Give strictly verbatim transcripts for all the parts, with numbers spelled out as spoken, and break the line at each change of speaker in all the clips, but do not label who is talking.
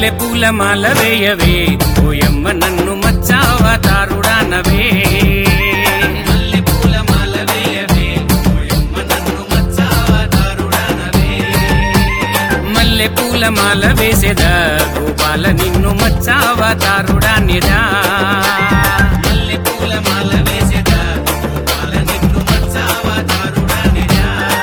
మల్లె పూల మాల వేయవే ఓయమ్మ నన్ను మచ్చావతారుడానవే మల్లె పూల మాల వేయవే ఓయమ్మ నన్ను మచ్చావతారుడానవే మల్లె పూల మాల వేసేదా గోపాల నిన్ను మచ్చావతారుడానిదా మల్లె పూల మాల వేసేదా గోపాల నిన్ను మచ్చావతారుడానిదా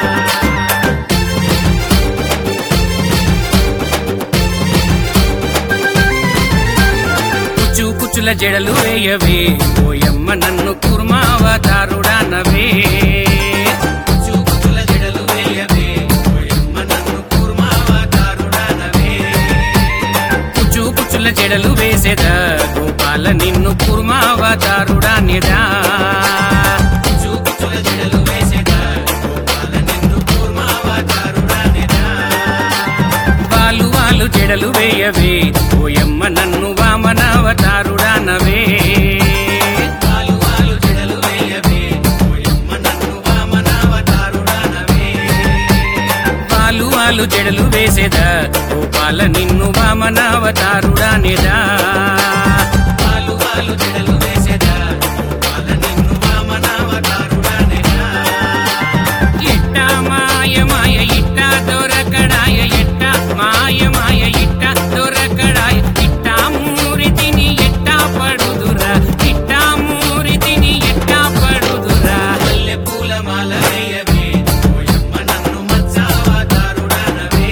కుచుల జడలు వేయవే ఓయమ్మ నన్ను కుర్మావతారుడానవే కుచుల జడలు వేయవే ఓయమ్మ నన్ను కుర్మావతారుడానవే కుచు కుచుల జడలు వేసేదా గోపాల నిన్ను కుర్మావతారుడానిదా కుచు కుచుల జడలు వేసేదా గోపాల నిన్ను కుర్మావతారుడానిదా వాలు వాలు జడలు వేయవే ఓయమ్మ నన్ను వామనావతారుడానవే వాలు వాలు జడలు వేయవే ఓయమ్మ నన్ను వామనావతారుడానవే వాలు వాలు జడలు వేసేదా గోపాల నిన్ను వామనావతారుడానిదా వాలు వాలు జడలు వేసేదా గోపాల నిన్ను వామనావతారుడానిదా ఎట్టా మాయ మాయ ఇట్టా దొరకడాయ ఎట్టా మాయ మాయ ఇట్టా దొరకడాయ ఇట్టా మూరితిని ఎట్టా పడుదురా ఇట్టా మూరితిని ఎట్టా పడుదురా మల్లె పూల మాల వేయవే ఓయమ్మ నన్ను మచ్చావతారుడానవే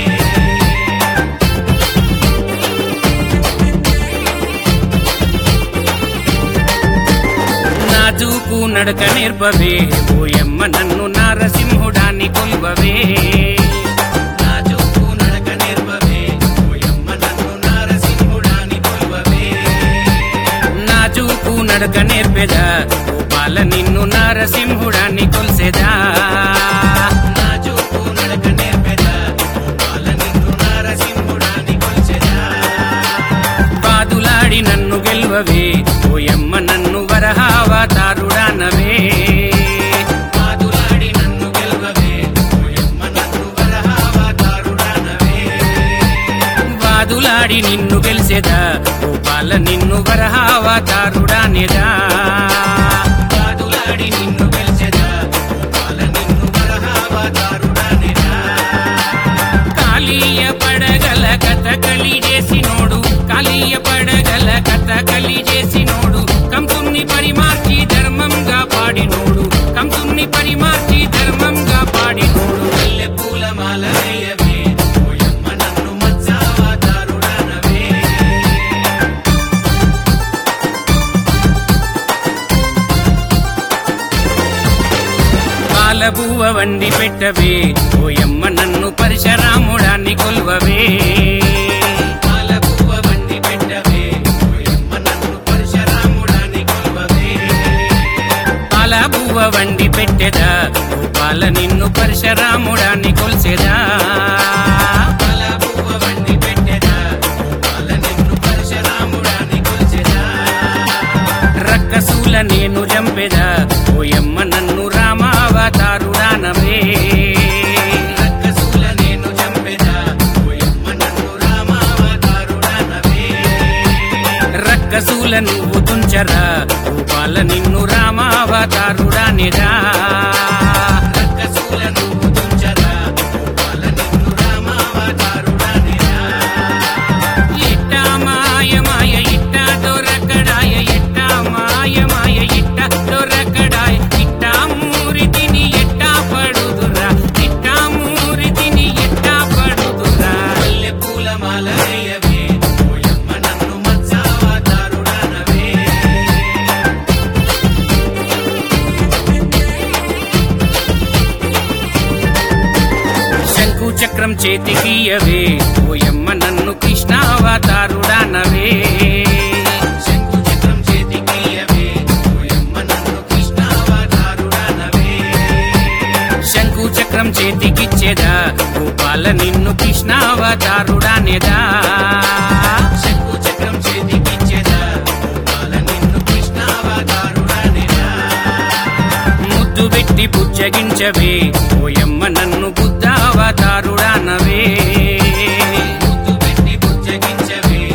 నాజూకు నడక నేర్పవే ఓయమ్మ నన్ను నారసింహుడాన్ని కొలువవే నాజూకు నడక నేర్పవే ఓయమ్మ నన్ను నారసింహుడాన్ని కొలువవే నాజూకు నడక నేర్పెదా గోపాల నిన్ను నారసింహుడాన్ని కొల్సెదా నాజూకు నడక నేర్పెదా గోపాల నిన్ను నారసింహుడాన్ని కొల్సెదా పాదులాడి నన్ను గెలువవే ఓయమ్మ నన్ను వరహావతారుడానవే పాదులాడి నన్ను గెలువవే ఓయమ్మ నన్ను వరహావతారుడానవే వాదులాడి నిన్ను గెలిసేదా గోపాల నిన్ను వరహావతారుడానిదా వాదులాడి నిన్ను గెలిసేదా గోపాల నిన్ను వరహావతారుడానిదా కాళీయ పడగల కథ కలి చేసినోడు కాళీయ పడగల కథ కలి చేసినోడు కంసుని పరిమార్చి ధర్మంగా పాడినోడు కంసుని పరిమార్చి ధర్మంగా పాడినోడు మల్లె పూల మాల వేయవే ఓయమ్మ నన్ను మచ్చావతారుడానవే పాలబువ్వ వండి పెట్టవే ఓయమ్మ నన్ను పరశురాముడాన్ని కొలువవే పాలబువ్వ వండి పెట్టవే ఓయమ్మ నన్ను పరశురాముడాన్ని కొలువవే పాలబువ్వ వండి పెట్టెదా గోపాల నిన్ను పరశురాముడాన్ని కొల్సెదా పాలబువ్వ వండి పెట్టెదా గోపాల నిన్ను పరశురాముడాన్ని కొల్సెదా రక్కసుల నేను చంపెదా ఓయమ్మ నన్ను రామావతారుడానవే రక్కసుల నేను చంపెదా ఓయమ్మ నన్ను రామావతారుడానవే రక్కసుల నువ్వు తుంచరా గోపాల నిన్ను రామావతారుడానిదా రక్కసుల నువ్వు తుంచరా గోపాల నిన్ను రామావతారుడానిదా ఇట్టా మాయ మాయ ఇట్టా దొరకడాయ ఎట్టా మాయ మాయ ఇట్టా దొరకడాయ ఇట్టా మూరితిని ఎట్టా పడుదురా ఇట్టా మూరితిని ఎట్టా పడుదురా మల్లె పూల మాల వేయవే ఓయమ్మ నన్ను మచ్చావతారుడానవే శంకు చక్రం చేతికియవే ఓయమ్మ నన్ను కృష్ణావతారుడానవే శంకు చక్రం చేతికియవే ఓయమ్మ నన్ను కృష్ణావతారుడానవే శంకు చక్రం చేతికిచ్చేదా గోపాల నిన్ను కృష్ణావతారుడానిదా శంకు చక్రం చేతికిచ్చేదా గోపాల నిన్ను కృష్ణావతారుడానిదా ముద్దు పెట్టి బుజ్జగించవే ఓయమ్మ నన్ను బుద్ధావతారుడానవే ముద్దు పెట్టి బుజ్జగించవే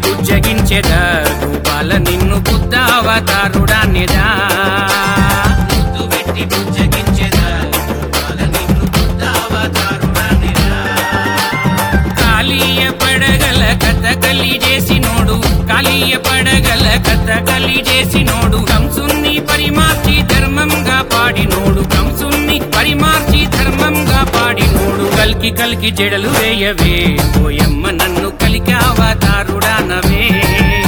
బుజ్జగించెదా గోపాల నిన్ను బుద్ధావతారుడాన్యదా
ముద్దు పెట్టి బుజ్జగించెదా గోపాల నిన్ను బుద్ధావతారుడాన్యదా
కాళీయ పడగల కథ కలి చేసినోడు కాళీయ పడగల కథ కలి చేసినోడు కంసుని పరిమార్చి ధర్మంగా పాడినోడు కంసుని పరిమార్చి ధర్మంగా పాడినోడు కల్కి కల్కి జడలు వేయవే ఓయమ్మ నన్ను కలికి అవతారుడానవే